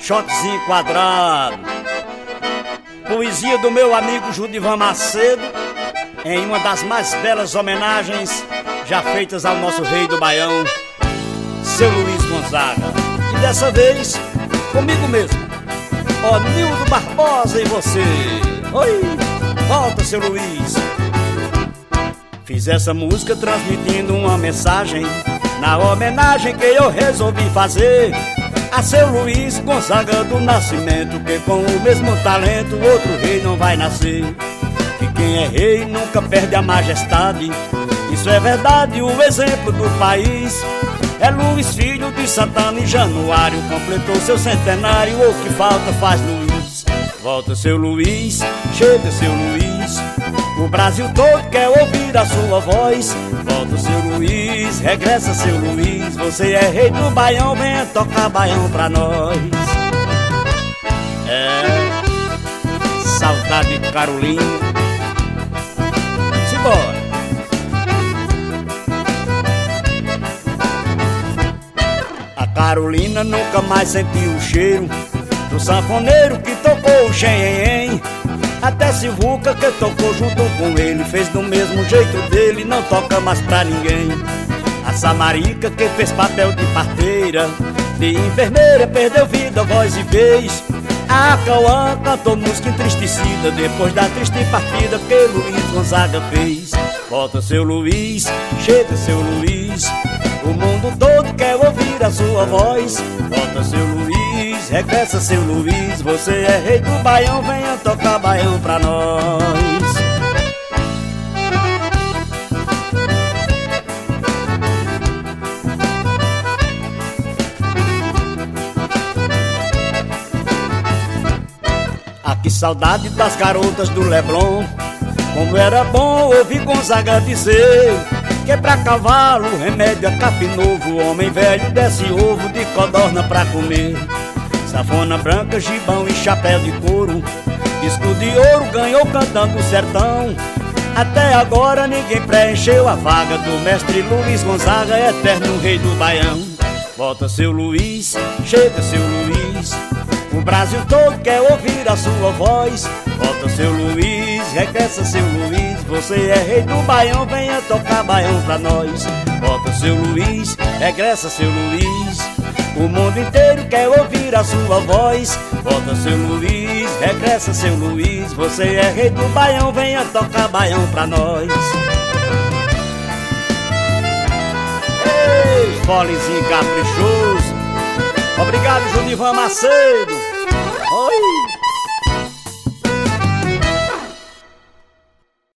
shotzinho quadrado. Poesia do meu amigo Judivan Macedo, em uma das mais belas homenagens já feitas ao nosso rei do Baião, seu Luiz Gonzaga. E dessa vez, comigo mesmo, ó Nildo Barbosa e você. Oi, volta, seu Luiz. Fiz essa música transmitindo uma mensagem, na homenagem que eu resolvi fazer a seu Luiz Gonzaga do Nascimento, que com o mesmo talento outro rei não vai nascer. Que quem é rei nunca perde a majestade, isso é verdade, o exemplo do país é Luiz, filho de Santana. Em januário completou seu centenário, o que falta faz Luiz. Volta, seu Luiz, chega, seu Luiz, o Brasil todo quer ouvir a sua voz. Volta, seu Luiz, regressa, seu Luiz, você é rei do Baião, venha tocar Baião pra nós. Saudade de Carolina. Simbora. A Carolina nunca mais sentiu o cheiro do sanfoneiro que tocou o xenhen. Até Sivuca, que tocou junto com ele, fez do mesmo jeito dele, não toca mais pra ninguém. A Samarica, que fez papel de parteira, de enfermeira, perdeu vida, voz e vez. A Cauã cantou música entristecida, depois da triste partida que Luiz Gonzaga fez. Volta, seu Luiz, chega, seu Luiz, o mundo todo quer ouvir a sua voz. Volta, seu Luiz, regressa, seu Luiz, você é rei do Baião, venha tocar Baião pra nós. Ah, que saudade das garotas do Leblon, como era bom ouvir Gonzaga dizer que pra cavalo remédio é capim novo, homem velho desce ovo de codorna pra comer. Safona branca, gibão e chapéu de couro, disco de ouro ganhou cantando o sertão. Até agora ninguém preencheu a vaga do mestre Luiz Gonzaga, eterno rei do Baião. Volta, seu Luiz, chega, seu Luiz, o Brasil todo quer ouvir a sua voz. Volta, seu Luiz, regressa, seu Luiz, você é rei do Baião, venha tocar Baião pra nós. Volta, seu Luiz, regressa, seu Luiz, o mundo inteiro quer ouvir a sua voz. Volta, seu Luiz, regressa, seu Luiz, você é rei do Baião, venha tocar Baião pra nós. Ei, folezinho caprichoso. Obrigado, Judivan Macedo. Oi.